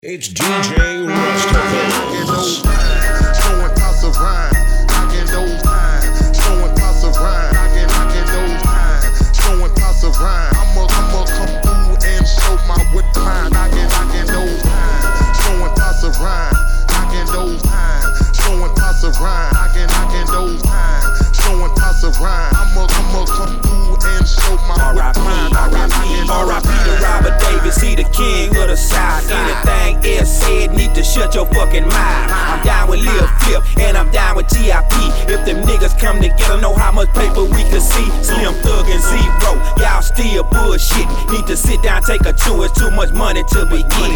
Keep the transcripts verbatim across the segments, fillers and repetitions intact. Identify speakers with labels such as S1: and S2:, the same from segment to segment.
S1: It's D J Rusticles.
S2: Showing pots of rhyme, knocking those lines. Showing pots of rhyme, knocking, knocking those lines. Showing pots of rhyme. I'ma, I'ma come through and show my wood line. Knocking, knocking those lines. Showing pots of rhyme, knocking those lines. Showing pots of rhyme, knocking, knocking those lines. Showing pots of rhyme. I'ma, I'ma come through and show my wood line.
S3: R I P to Robert Davis, he the king of the South. Anything else said, need to shut your fucking mouth. I'm down with Lil Flip, and I'm down with T I P. If them niggas come together, know how much paper we can see. Slim Thug and Zero, y'all still bullshit. Need to sit down, take a chew, it's too much money to begin.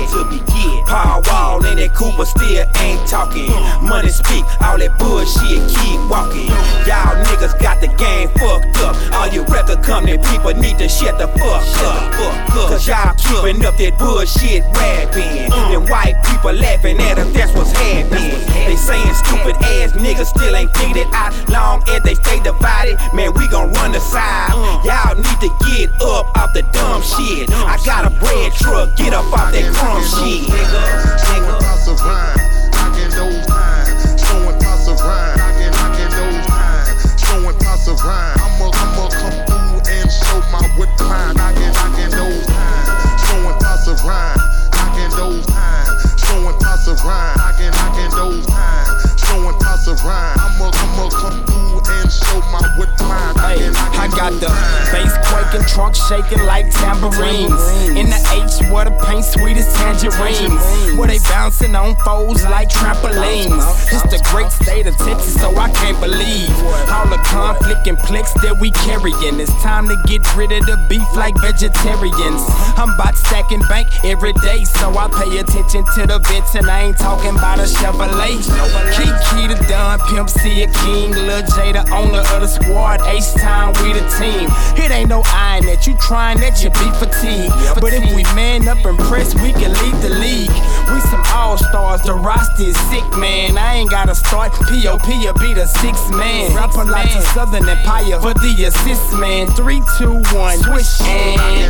S3: Paul Wall and that Cooper still ain't talking. Money speak, all that bullshit keep walking. Y'all niggas got the game fucked up. All you record company people need to shut the fuck up. Cause y'all keeping up that bullshit rapping. Then white people laughing at us, that's what's happening. They saying stupid ass niggas still ain't figured it out. Long as they stay divided, man, we gon' run the side. Y'all need to get up off the dumb shit. I got a bread truck, get up off that crumb shit.
S2: Showing pots of rhyme, knocking those lines. Showing pots of rhyme, knocking, knocking those lines. Showing pots of rhyme. I'ma, I'ma come through and show my wood line. Knocking, knocking those lines. Showing pots of rhyme, knocking those lines. Showing pots of rhyme, knocking, knocking those lines. Showing pots of rhyme. I'ma, I'ma come through and show my wood line.
S4: Hey, I got the bass quaking, trunk shaking like tambourines. In the H where the paint sweet as tangerines. Where they bouncing on foes like trampolines. It's the great state of Texas, so I can't believe all the conflict and plex that we carrying. It's time to get rid of the beef like vegetarians. I'm about stacking bank every day, so I pay attention to the vets, and I ain't talking about a Chevrolet. Kiki the Don, Pimp C a King, Lil J the owner of the squad. H-Time, we the team. It ain't no iron that you trying that you be fatigued. But if we man up and press, we can lead the league. We some all-stars, the roster is sick, man. I ain't gotta start, P O P will be the sixth man. Rapper like the Southern Empire for the assist, man. Three, two, one, swish and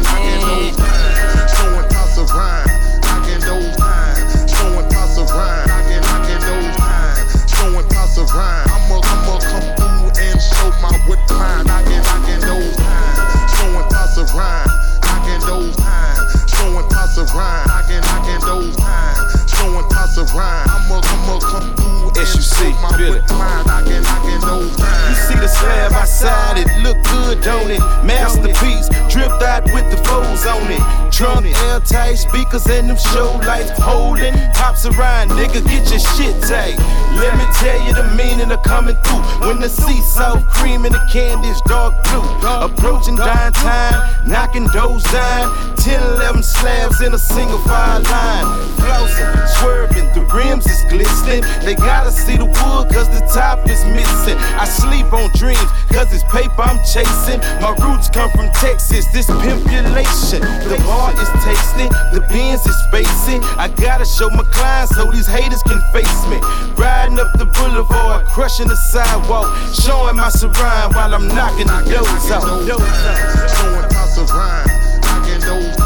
S2: showing pots of rhyme, knocking those lines. Showing pots of rhyme, knocking, knocking those lines. Showing pots of rhyme. I'ma, I'ma come through and show my wood line. Knocking, knocking those lines. Showing pots of rhyme, knocking those lines. Showing pots of rhyme, knocking, knocking those lines. Showing pots of rhyme. I'ma, I'ma come through and show my wood line. Knocking, knocking those lines.
S5: You see the slab outside, it look good, don't it? Masterpiece, dripped out with the foes on it. Trunk, airtight speakers and them show lights holding. Pops around, nigga, get your shit tight. Let me tell you the meaning of coming through. When the sea soft cream and the candy's dark blue. Approaching dying time, knocking doors down. ten, eleven slabs in a single file line. Flossing, swerving, the rims is glistening. They gotta see the wood cause the top is missing. I sleep on dreams cause it's paper I'm chasing. My roots come from Texas, this pimpulation. The bar is tasting, the Benz is spacing. I gotta show my clients so these haters can face me. Riding up the boulevard, crushing the sidewalk. Showing my surround while I'm knocking the doors out.
S2: Showing pots of rhyme, knocking those